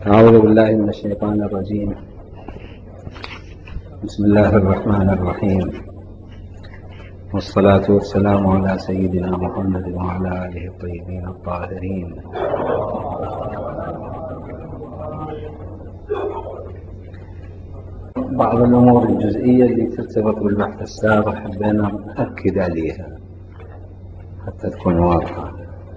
أعوذ بالله من الشيطان الرجيم. بسم الله الرحمن الرحيم، والصلاة والسلام على سيدنا محمد وعلى آله الطيبين الطاهرين. بعض الأمور الجزئية اللي ترتبط بالبحث السابق حبينا نأكد عليها حتى تكون واضحة.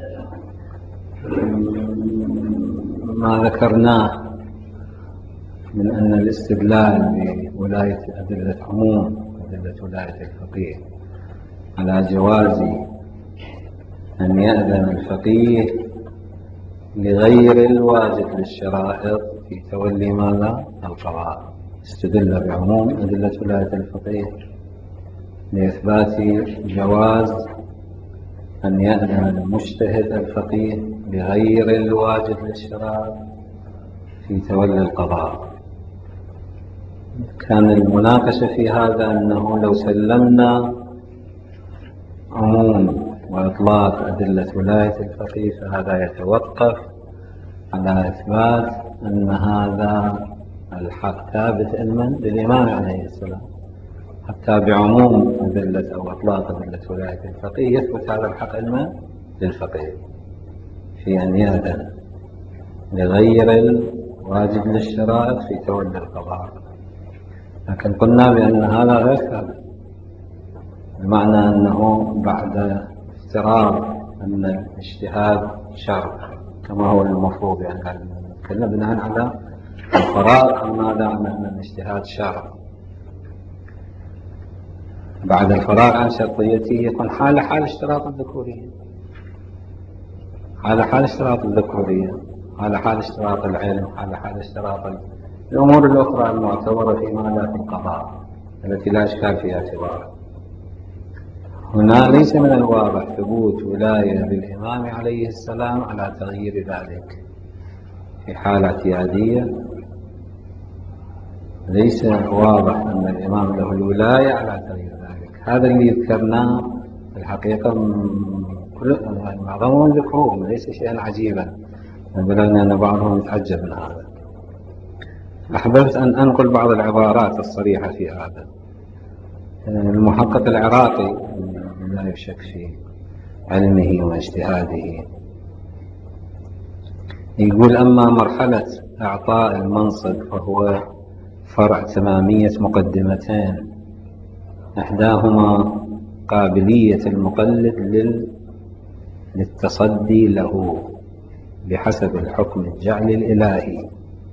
ما ذكرناه من أن الاستدلال بولاية أدلة عموم أدلة ولاية الفقيه على جواز أن يأذن الفقيه لغير الواجب للشرائط في تولي ماذا؟ القضاء. استدل بعموم أدلة ولاية الفقيه لإثبات جواز أن يأذن المجتهد الفقيه لغير الواجب للشرائط في تولي القضاء. كان المناقشة في هذا أنه لو سلمنا عموم وإطلاق أدلة ولاية الفقيه فهذا يتوقف على إثبات أن هذا الحق ثابت للإمام عليه السلام، حتى بعموم أدلة أو إطلاق أدلة ولاية الفقيه يثبت هذا الحق للفقيه في أن يأذن لغير الواجب للشرائط في تولي القضاء. لكن قلنا بأن هذا غير ثابت، بمعنى أنه بعد افتراض أن الاجتهاد شرط كما هو المفروض، يعني نتكلم بناء على الفراغ عن ماذا؟ عن أن الاجتهاد شرط. بعد الفراغ عن شرطيته يكون حال اشتراط الذكورية، حال اشتراط الذكورية، حال اشتراط العلم، حال اشتراط الأمور الأخرى المعتبرة في ماذا؟ في القضاء التي لا إشكال في اعتبارها. هنا ليس من الواضح ثبوت ولاية للإمام عليه السلام على تغيير ذلك في حالة اعتيادية. ليس واضح أن الإمام له الولاية على تغيير ذلك. هذا اللي ذكرناه في الحقيقة معظمهم ذكروه، ليس شيئا عجيبا، بل أن بعضهم يتعجب من هذا. أحببت أن أنقل بعض العبارات الصريحة في هذا. المحقق العراقي لا يشك في علمه واجتهاده يقول: أما مرحلة إعطاء المنصب فهو فرع تمامية مقدمتين، إحداهما قابلية المقلد للتصدي له بحسب الحكم الجعل الإلهي.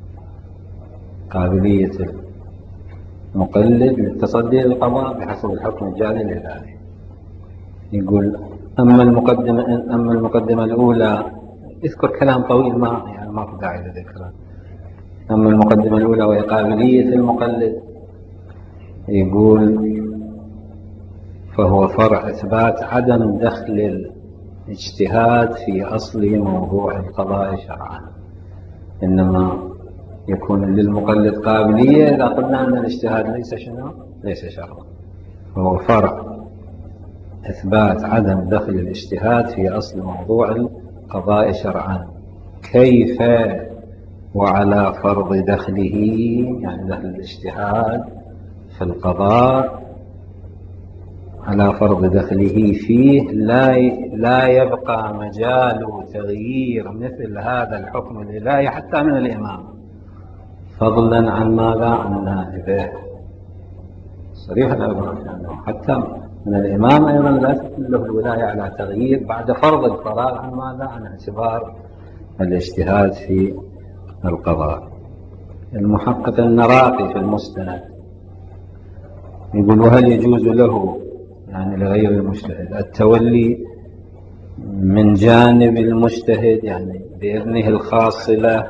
قابلية المقلد للتصدي للقضاء بحسب الحكم الجعل الإلهي. يقول: أما المقدمة الأولى، يذكر كلام طويل ما في داعي لذكره. أما المقدمة الأولى وهي قابلية المقلد، يقول: فهو فرع إثبات عدم دخل الاجتهاد في أصل موضوع القضاء شرعا، إنما يكون للمقلد قابلية إذا قلنا أن الاجتهاد ليس شرعا. فهو فرع إثبات عدم دخل الاجتهاد في أصل موضوع القضاء شرعا. كيف وعلى فرض دخله، يعني دخل الاجتهاد في القضاء على فرض دخله فيه لا يبقى مجال تغيير مثل هذا الحكم الإلهي حتى من الإمام، فضلا عن ماذا؟ عن نائبه. صريح العبارة يعني حتى من الإمام أيضا لا تكون له الولاية على تغيير بعد فرض الفراغ عن ماذا؟ عن اعتبار الاجتهاد في القضاء. المحقق النراقي في المستند يقول: وهل يجوز له، يعني لغير المجتهد، التولي من جانب المجتهد يعني بإذنه الخاص له؟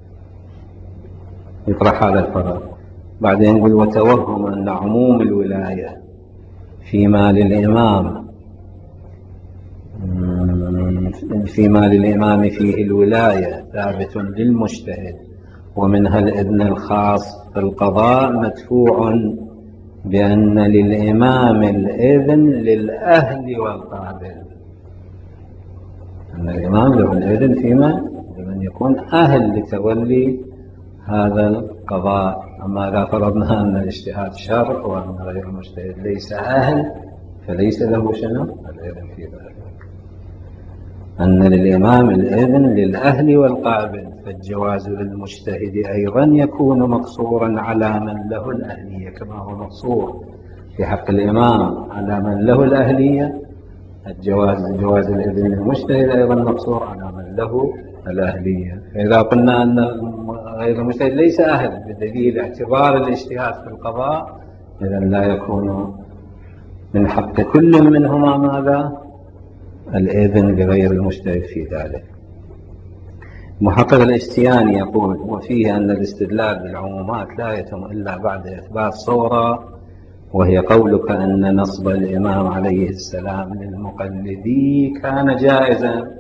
يطرح هذا الفراغ. بعدين يقول: وتوهم أن عموم الولاية فيما للإمام فيه الولاية ثابت للمجتهد، ومنها الإذن الخاص في القضاء مدفوع بأن للإمام الإذن للأهل والقابل. أن الإمام له الإذن فيما لمن أن يكون أهل لتولي هذا القضاء. أما إذا فرضنا أن الاجتهاد شرع وأن غير المجتهد ليس أهل فليس له شنو الإذن في ذلك. أن للإمام الإذن للأهل والقابل، فالجواز للمجتهد أيضا يكون مقصورا على من له الأهلية، كما هو مقصور في حق الإمام على من له الأهلية. جواز الإذن للمجتهد أيضا مقصور على من له الأهلية. فإذا قلنا أن غير المجتهد ليس أهل بدليل اعتبار الاجتهاد في القضاء، إذا لا يكون من حق كل منهما ماذا؟ الإذن لغير المجتهد في ذلك. محقق الاشتياني يقول: وفيه أن الاستدلال بالعمومات لا يتم إلا بعد إثبات صورة، وهي قولك أن نصب الإمام عليه السلام للمقلدي كان جائزا.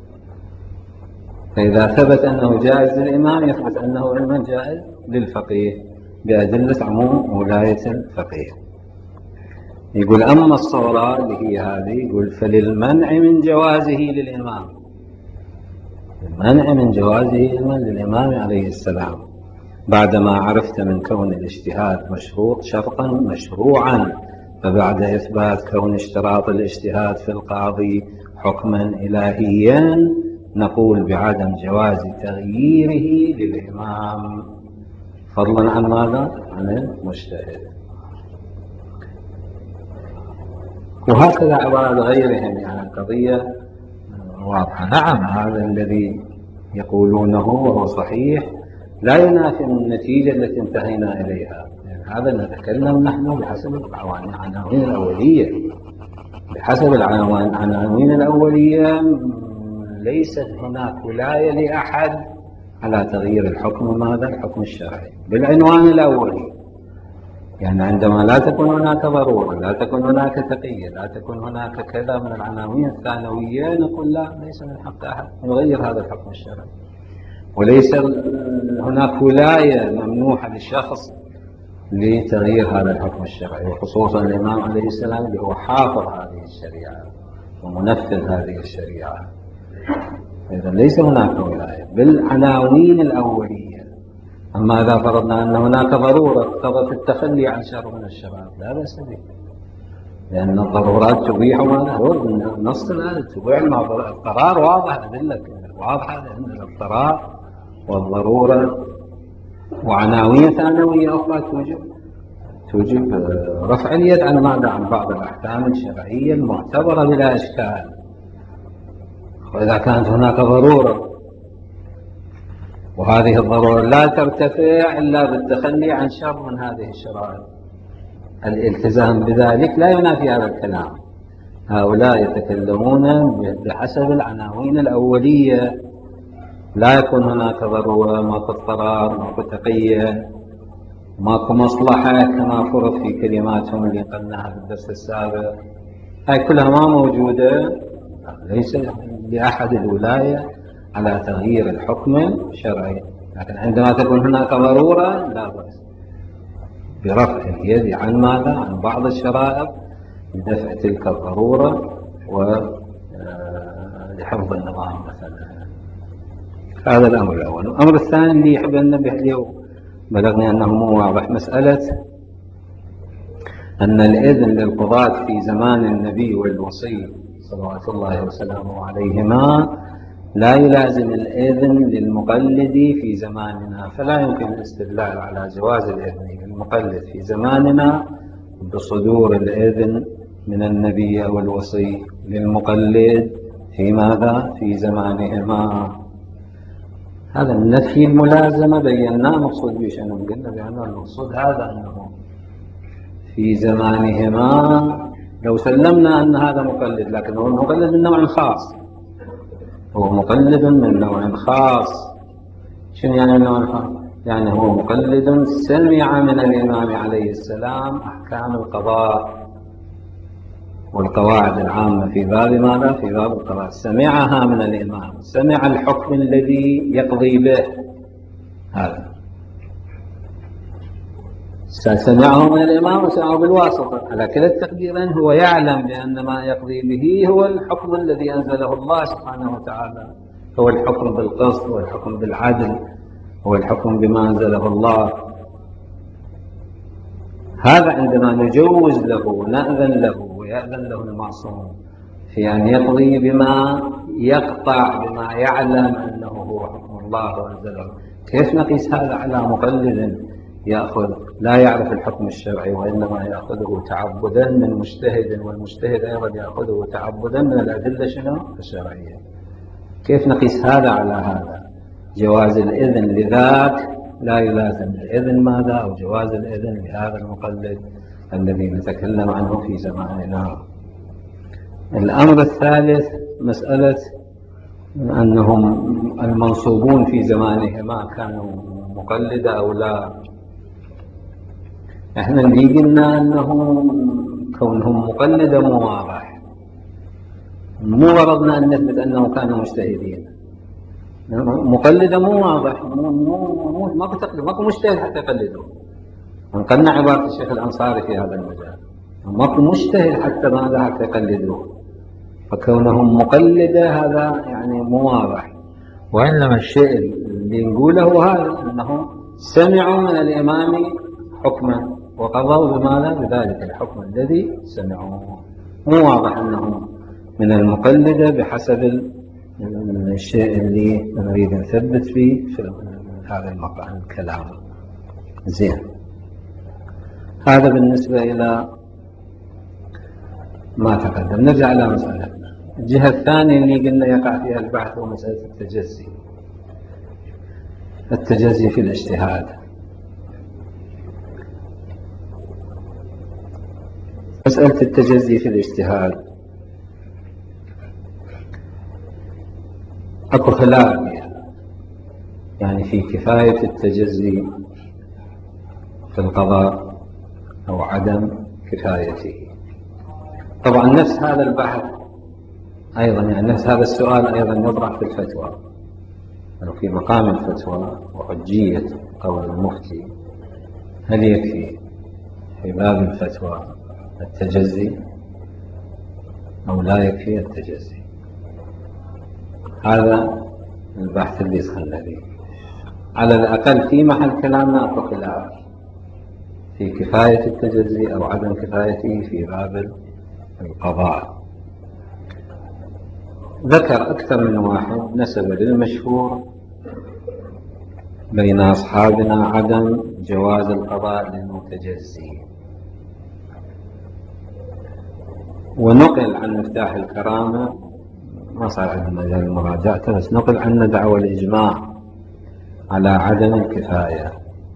فإذا ثبت أنه جائز للإمام يثبت أنه علما جائز للفقيه بأدلة عموم ولاية الفقيه. يقول: أما الصورة اللي هي هذه، يقول: فللمنع من جوازه للإمام، المنع من جوازه للإمام عليه السلام بعدما عرفت من كون الاجتهاد مشروط شرطا مشروعا، فبعد إثبات كون اشتراط الاجتهاد في القاضي حكما إلهيا نقول بعدم جواز تغييره للإمام، فضلا عن ماذا؟ عن المجتهد. وهكذا عبارة غيرهم، يعني القضية واضحة. نعم، هذا الذي يقولونه وهو صحيح لا ينافي النتيجة التي انتهينا إليها. يعني هذا نتكلم نحن بحسب العناوين الأولية. بحسب العناوين الأولية ليست هناك ولاية لأحد على تغيير الحكم ماذا؟ الحكم الشرعي بالعنوان الأولي. يعني عندما لا تكون هناك ضرورة، لا تكون هناك تقية، لا تكون هناك كذا من العناوين الثانوية، نقول لا، ليس من حق أحد يغير هذا الحكم الشرعي. وليس هناك ولاية ممنوحة للشخص لتغيير هذا الحكم الشرعي، وخصوصا الإمام عليه السلام اللي هو حافظ هذه الشريعة ومنفذ هذه الشريعة. إذا ليس هناك ولاية بالعناوين الأولية. أما إذا فرضنا أن هناك ضرورة اقتضت التخلي عن شر من الشرائع لا بأس به، لأن الضرورات تبيح نص الآية تبيح القرار واضح، أدلة واضحة لأن الاضطرار والضرورة وعناوين ثانوية أخرى توجب رفع اليد عن ماذا؟ عن بعض الأحكام الشرعية المعتبرة بلا إشكال. وإذا كانت هناك ضرورة، وهذه الضرورة لا ترتفع إلا بالتخلي عن شر من هذه الشرائع، الالتزام بذلك لا ينافي هذا الكلام. هؤلاء يتكلمون بحسب العناوين الأولية، لا يكون هناك ضرورة، ماكو اضطرار، ماكو تقية، ماكو مصلحة كما فرض في كلماتهم اللي قلناها في الدرس السابق. هاي كلها ما موجودة. ليس لأحد الولاية على تغيير الحكم الشرعي، لكن عندما تكون هناك ضرورة لا بأس برفع اليد عن ماذا؟ عن بعض الشرائع لدفع تلك الضرورة ولحفظ النظام مثلا. هذا الأمر الأول. الأمر الثاني اللي يحب أن ننبه اليوم، بلغني أنه مو واضح، مسألة أن الإذن للقضاة في زمان النبي والوصي صلوات الله وسلامه عليهما لا يلازم الإذن للمقلد في زماننا، فلا يمكن الاستدلال على جواز الإذن للمقلد في زماننا بصدور الإذن من النبي والوصي للمقلد في ماذا؟ في زمانهما. هذا النفي الملازمة بيناه مقصود به شنو؟ قلنا بأنه المقصود هذا أنه في زمانهما لو سلمنا أن هذا مقلد، لكن هو مقلد من نوع خاص، هو مقلد من نوع خاص. شنو يعني من نوع خاص؟ يعني هو مقلد سمع من الإمام عليه السلام أحكام القضاء والقواعد العامة في باب ماذا؟ في باب القضاء، سمعها من الإمام، سمع الحكم الذي يقضي به، هذا سمعه من الإمام وسمعه بالواسطة. على كلا التقديرين هو يعلم بأن ما يقضي به هو الحكم الذي أنزله الله سبحانه وتعالى، هو الحكم بالقسط، هو الحكم بالعدل، هو الحكم بما أنزله الله. هذا عندما نجوز له ونأذن له ويأذن له المعصوم في أن يقضي بما يقطع بما يعلم أنه هو حكم الله وأنزله، كيف نقيس هذا على مقلد يأخذ لا يعرف الحكم الشرعي وإنما يأخذه تعبدا من مجتهد، والمجتهد أيضا يأخذه تعبدا من الأدلة الشرعية؟ كيف نقيس هذا على هذا؟ جواز الإذن لذاك لا يلازم الإذن ماذا، أو جواز الإذن لهذا المقلد الذي نتكلم عنه في زماننا. الأمر الثالث مسألة أنهم المنصوبون في زمانهما كانوا مقلدة أو لا. احنا اللي قلنا أنهم كونهم مقلدة مو واضح، مو غرضنا أن نثبت أنهم كانوا مجتهدين. مقلدة مو واضح، ماكو مجتهد حتى يقلدوا. انقلنا عبارة الشيخ الأنصاري في هذا المجال، ماكو مجتهد حتى ماذا حتى يقلدوه، فكونهم مقلدة هذا يعني مو واضح. وإنما الشيء اللي نقوله هذا أنهم سمعوا من الإمام حكما وقضوا بماذا بذلك الحكم الذي سمعوه. مو واضح أنهم من المقلدة بحسب الشيء اللي نريد نثبت فيه في هذا المقام الكلام. زين، هذا بالنسبة إلى ما تقدم. نرجع إلى مسألتنا. الجهة الثانية اللي قلنا يقع فيها البحث هو مسألة التجزي في الاجتهاد. مسألة التجزي في الاجتهاد أكو خلاف فيها، يعني في كفاية التجزي في القضاء أو عدم كفايته. طبعا نفس هذا البحث أيضا، يعني نفس هذا السؤال أيضا يطرح في الفتوى، أو في مقام الفتوى وحجية قول المفتي. هل يكفي في باب الفتوى التجزي أو لا يكفي التجزي؟ هذا البحث اللي دخلنا فيه. على الأقل في محل كلامنا أكو خلاف في كفاية التجزي أو عدم كفايته في باب القضاء. ذكر أكثر من واحد نسب للمشهور بين أصحابنا عدم جواز القضاء للمتجزي، ونقل عن مفتاح الكرامة، ما صار عندنا مجال مراجعته، بس نقل عنا دعوى الإجماع على عدم الكفاية.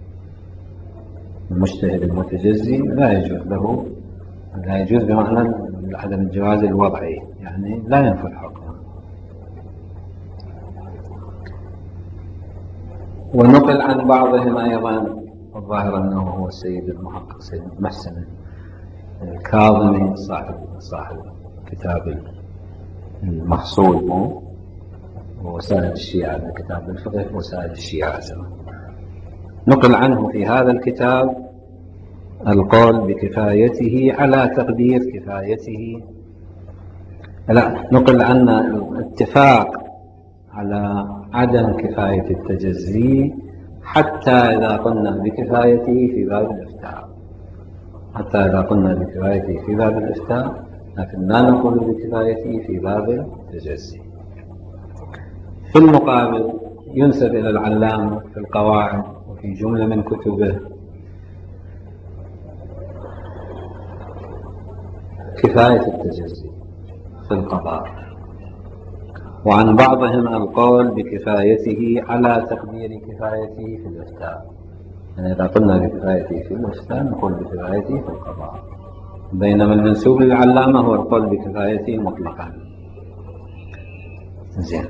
المجتهد المتجزي لا يجوز له، لا يجوز بمعنى عدم الجواز الوضعي، يعني لا ينفذ حكمه. ونقل عن بعضهم أيضا، الظاهر أنه هو السيد المحقق سيد محسن الكاظمي صاحب كتاب المحصول ووسائل الشيعة، كتاب الفقه وسائل الشيعة. نقل عنه في هذا الكتاب القول بكفايته على تقدير كفايته، لا، نقل عنا الاتفاق على عدم كفاية التجزي حتى إذا قلنا بكفايته في باب الإفتاء، حتى إذا قلنا بكفايته في باب الإفتاء، لكن لا نقول بكفايته في باب التجزي. في المقابل ينسب إلى العلامة في القواعد وفي جملة من كتبه كفاية التجزي في القضاء، وعن بعضهم القول بكفايته على تقدير كفايته في الإفتاء. يعني إذا قلنا بكفايته في الإفتاء نقول بكفايته في القضاء، بينما المنسوب للعلامة هو القول بكفايته مطلقا. زين،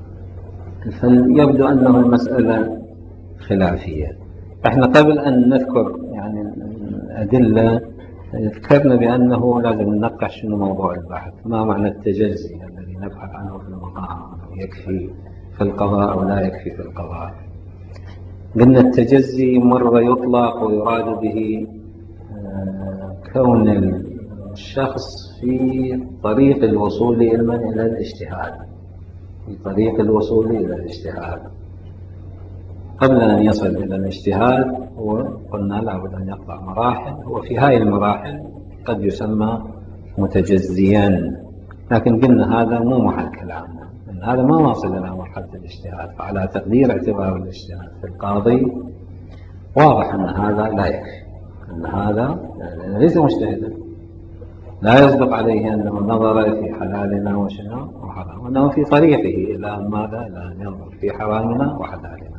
فيبدو أنه المسألة خلافية. احنا قبل أن نذكر يعني الأدلة ذكرنا بأنه لازم ننقش شنو موضوع البحث، ما معنى التجزي الذي نبحث عنه في المقام، يكفي في القضاء أو لا يكفي في القضاء. قلنا التجزي مرة يطلق ويراد به كون الشخص في طريق الوصول إلى الاجتهاد، في طريق الوصول إلى الاجتهاد. قبل أن يصل إلى الاجتهاد هو قلنا لابد أن يقطع مراحل، هو في هذه المراحل قد يسمى متجزيا، لكن قلنا هذا مو محل كلامنا، أن هذا ما واصل إلى مرحلة الاجتهاد. فعلى تقدير اعتبار الاجتهاد في القاضي واضح أن هذا لا يكفي، أن هذا ليس مجتهدا، لا يصدق عليه أنه نظر في حلالنا وشنو وحرام، وأنه في طريقه إلى ماذا؟ إلى أن ينظر في حرامنا وحلالنا.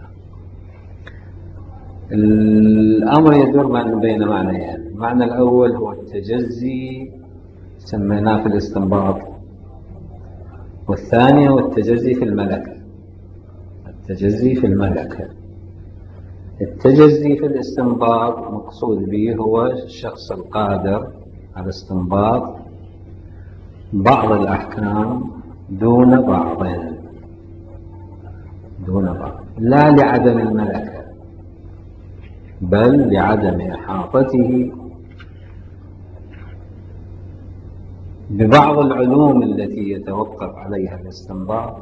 الأمر يدور بين معنيين. المعنى الأول هو التجزي سميناه في الاستنباط، والثاني هو التجزي في الملكة. التجزي في الملكة، التجزي في الاستنباط مقصود به هو الشخص القادر على استنباط بعض الأحكام دون بعض، لا لعدم الملكة بل لعدم إحاطته ببعض العلوم التي يتوقف عليها الاستنباط،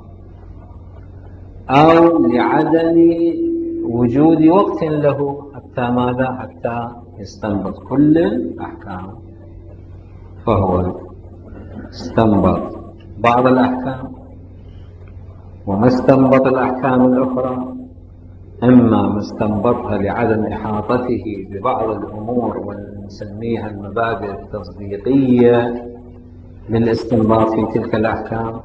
أو لعدم وجود وقت له حتى ماذا؟ حتى يستنبط كل الأحكام. فهو استنبط بعض الأحكام وما استنبط الأحكام الأخرى، إما ما استنبطها لعدم إحاطته ببعض الأمور ونسميها المبادئ التصديقية للاستنباط في تلك الأحكام،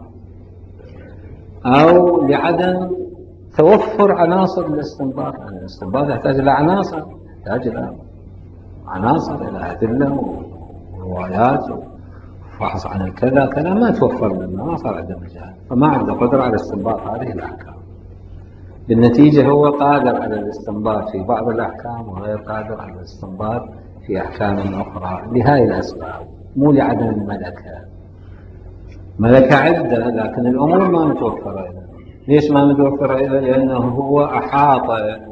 أو لعدم توفر عناصر الاستنباط. الاستنباط يحتاج إلى عناصر، يحتاج إلى عناصر، إلى أدلة وروايات وفحص عن الكذا كذا، ما توفر لنا، ما صار عنده مجال، فما عنده قدرة على استنباط هذه الأحكام. بالنتيجة هو قادر على الاستنباط في بعض الأحكام وغير قادر على الاستنباط في أحكام أخرى لهذه الأسباب، مو لعدم الملكة. ملكة عدة لكن الأمور ما متوفرة إذا. ليش ما متوفرة إذا؟ لأنه هو أحاط،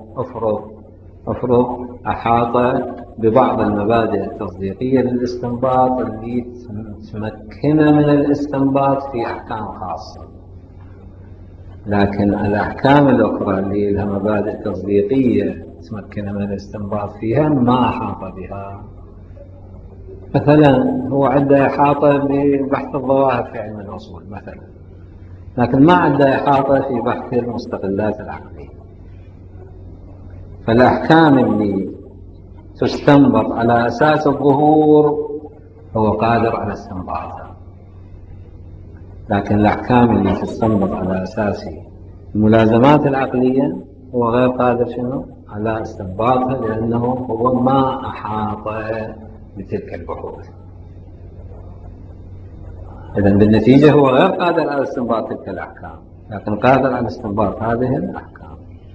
أفرض أحاط ببعض المبادئ التصديقية للاستنباط اللي تمكنه من الاستنباط في أحكام خاصة، لكن الأحكام الأخرى اللي لها مبادئ تصديقية تمكنه من الاستنباط فيها ما أحاط بها. مثلا هو عنده إحاطة ببحث الظواهر في علم الأصول مثلا، لكن ما عنده إحاطة في بحث المستقلات العقلية. فالأحكام اللي تستنبط على أساس الظهور هو قادر على استنباطها، لكن الأحكام اللي تستنبط على أساس الملازمات العقلية هو غير قادر شنو على استنباطها، لأنه هو ما أحاط بتلك البحوث. إذن بالنتيجة هو غير قادر على استنباط تلك الأحكام، لكن قادر على استنباط هذه الأحكام.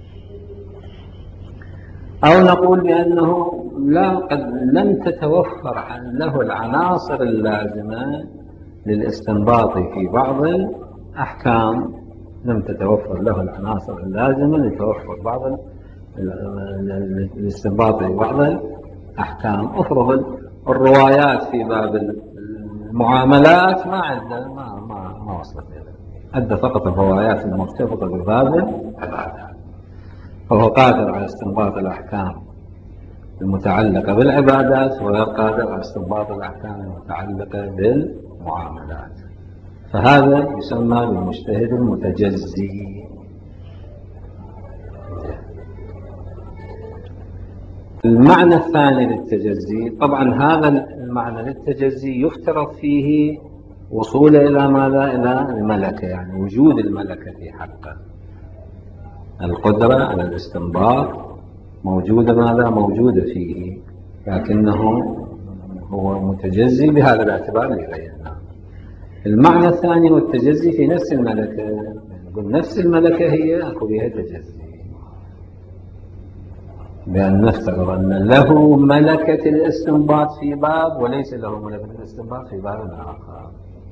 أو نقول بأنه قد لم تتوفر له العناصر اللازمة للاستنباط في بعض الأحكام، لم تتوفر له العناصر اللازمة لتوفر بعض الاستنباط في بعض الأحكام. أفرض الروايات في باب المعاملات ما عنده، ما وصلت إليه، عنده فقط الروايات المرتبطة بباب العبادات، فهو قادر على استنباط الأحكام المتعلقة بالعبادات وغير قادر على استنباط الأحكام المتعلقة بالمعاملات، فهذا يسمى بالمجتهد المتجزي. المعنى الثاني للتجزي، طبعا هذا المعنى للتجزي يفترض فيه وصوله إلى ماذا؟ إلى الملكة، يعني وجود الملكة في حقه، القدرة على الاستنباط موجودة ماذا؟ موجودة فيه، لكنه هو متجزي بهذا الاعتبار اللي بيناه. المعنى الثاني هو التجزي في نفس الملكة، نقول نفس الملكة هي أكو بها تجزي، بأن نفترض أن له ملكة الاستنباط في باب وليس له ملكة الاستنباط في باب آخر.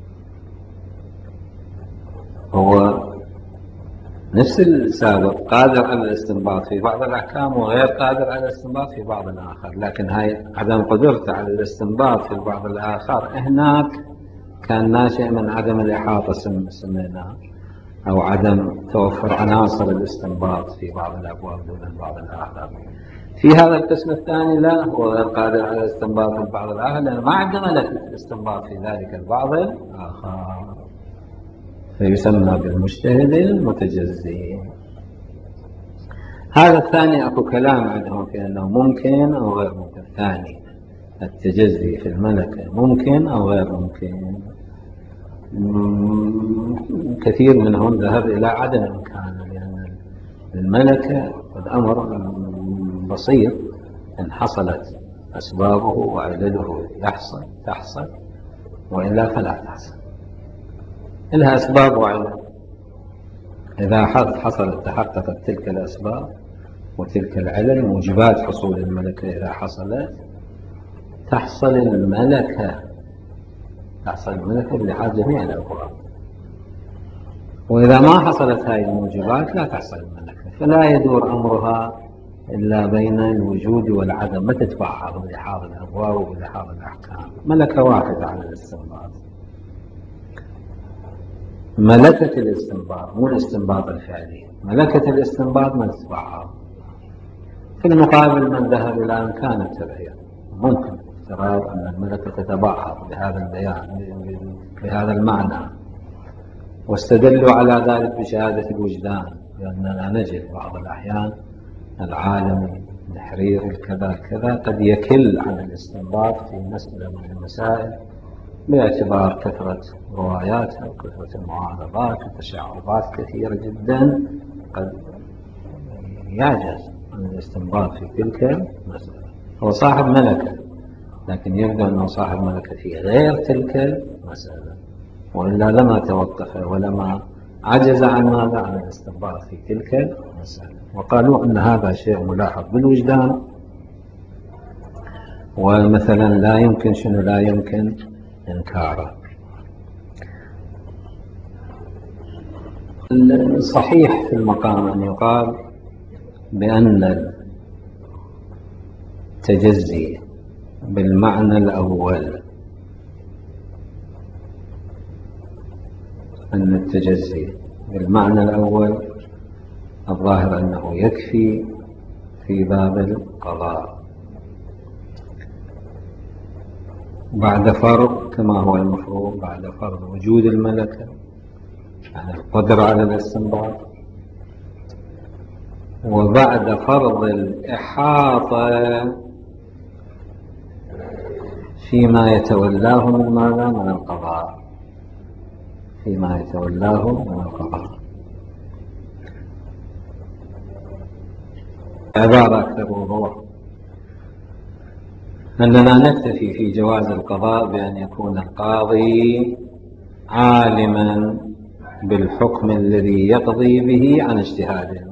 هو نفس السابق قادر على الاستنباط في بعض الأحكام وغير قادر على الاستنباط في بعض الآخر، لكن هاي عدم قدرته على الاستنباط في البعض الآخر هناك كان ناشئ من عدم الإحاطة سميناه، أو عدم توفر عناصر الاستنباط في بعض الأبواب دون بعض الآخر. في هذا القسم الثاني لا، هو غير قادر على الاستنباط في بعض الآخر لأنه ما عنده ملكة الاستنباط في ذلك البعض الآخر، فيسمى بالمجتهد المتجزي. هذا الثاني أكو كلام عندهم في أنه ممكن أو غير ممكن. ثاني التجزي في الملكة ممكن أو غير ممكن. كثير منهم ذهب إلى عدم إمكانه، لأن الملكة قد أمر بسيط، إن حصلت أسبابه وعلله تحصل، وإلا فلا تحصل. إلها أسباب وعلل، إذا حصلت تحققت تلك الأسباب وتلك العلل موجبات حصول الملكة، إذا حصلت تحصل الملكة لحال جميع الأبواب. وإذا ما حصلت هذه الموجبات لا تحصل الملكة، فلا يدور أمرها إلا بين الوجود والعدم، ما تتبعها بلحاظ الأبواب وبلحاظ الأحكام. ملكة واحدة على الاستنباط، ملكة الاستنباط مو الاستنباط الفعلي، ملكة الاستنباط ما تتبعها. في المقابل من ذهب إلى إمكان التبعية، ممكن افتراض أن الملكة تتبعها بهذا البيان بهذا المعنى، واستدلوا على ذلك بشهادة الوجدان، لأننا نجد بعض الأحيان العالم الحريري كذا قد يكل عن الاستنباط في مسألة من المسائل باعتبار كثرة رواياتها وكثرة المعارضات وتشعبات كثيرة جدا، قد يعجز عن الاستنباط في تلك المسألة. هو صاحب ملكة، لكن يبدو أنه صاحب ملكة في غير تلك المسألة، وإلا لما توقف ولما عجز عن ماذا؟ عن الاستنباط في تلك المسألة. وقالوا أن هذا شيء ملاحظ بالوجدان، ومثلا لا يمكن إنكاره. الصحيح في المقام أن يقال بأن التجزي بالمعنى الأول، الظاهر أنه يكفي في باب القضاء بعد فرض، كما هو المفروض، بعد فرض وجود الملكة يعني القدرة على الاستنباط، وبعد فرض الإحاطة فيما يتولاه من ماذا؟ من القضاء، فيما يتولاه من القضاء. عبارة أكثر وضوح أننا نكتفي في جواز القضاء بأن يكون القاضي عالما بالحكم الذي يقضي به عن اجتهاده،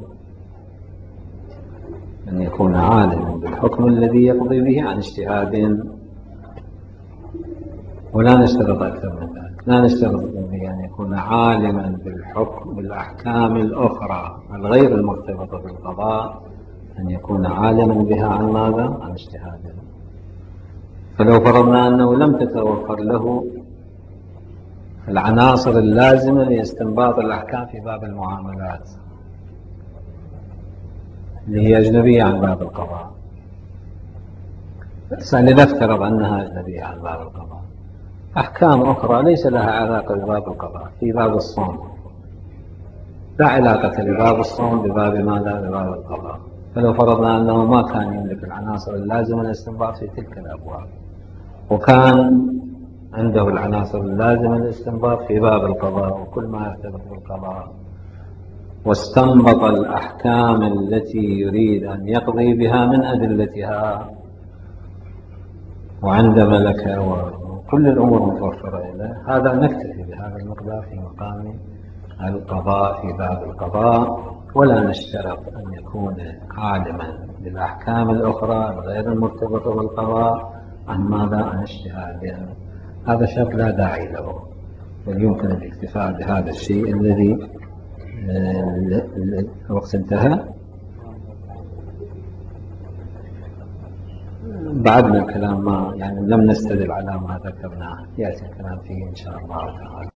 أن يكون عالما بالحكم الذي يقضي به عن اجتهاد، ولا نشترط أكثر من ذلك. لا نشترط أن يكون عالما بالحكم بالأحكام الأخرى الغير المرتبطة بالقضاء، أن يكون عالما بها عن ماذا؟ عن اجتهاده. فلو فرضنا أنه لم تتوفر له العناصر اللازمة لاستنباط الأحكام في باب المعاملات اللي هي أجنبية عن باب القضاء، بس لنفترض أنها أجنبية عن باب القضاء، أحكام أخرى ليس لها علاقة بباب القضاء، في باب الصوم لا علاقة لباب الصوم بباب ماذا؟ بباب القضاء. فلو فرضنا أنه ما كان يملك العناصر اللازمة للاستنباط في تلك الأبواب، وكان عنده العناصر اللازمة للاستنباط في باب القضاء وكل ما يرتبط بالقضاء، واستنبط الأحكام التي يريد أن يقضي بها من أدلتها، وعند ملكة وكل الأمور متوفرة إليه، هذا نكتفي بهذا المقدار في مقام القضاء في باب القضاء، ولا نشترط أن يكون عالما بالأحكام الأخرى الغير المرتبطة بالقضاء عن ماذا؟ عن اجتهاد. هذا شرط لا داعي له، بل يمكن الاكتفاء بهذا الشيء الذي الوقت انتهى. بعدنا الكلام ما يعني لم نستدل على ما ذكرناه، يأتي الكلام فيه إن شاء الله تعالى.